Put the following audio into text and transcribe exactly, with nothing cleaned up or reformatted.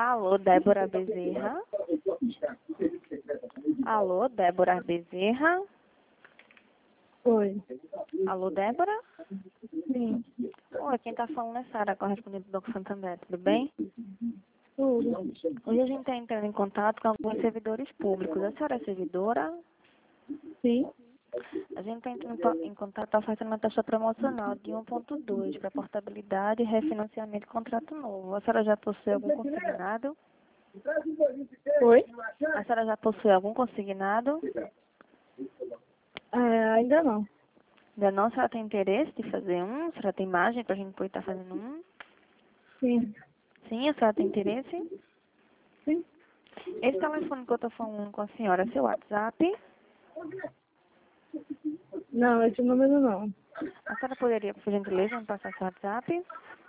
Alô, Débora Bezerra. Alô, Débora Bezerra. Oi. Alô, Débora? Sim. Oi, quem tá falando é Sara, correspondente do Banco Santander, tudo bem? Tudo. Hoje a gente está entrando em contato com alguns servidores públicos. A senhora é servidora? Sim. A gente está entrando em po- em contato oferecendo uma taxa promocional de um ponto dois para portabilidade e refinanciamento de contrato novo. A senhora já possui algum consignado? Oi? A senhora já possui algum consignado? Ah, ainda não. Ainda não? A senhora tem interesse de fazer um? A senhora tem margem para a gente poder estar fazendo um? Sim. Sim, a senhora tem interesse? Sim. Esse telefone que eu estou falando com a senhora é seu WhatsApp? Não, esse número não. A senhora poderia, por gentileza, me passar seu WhatsApp?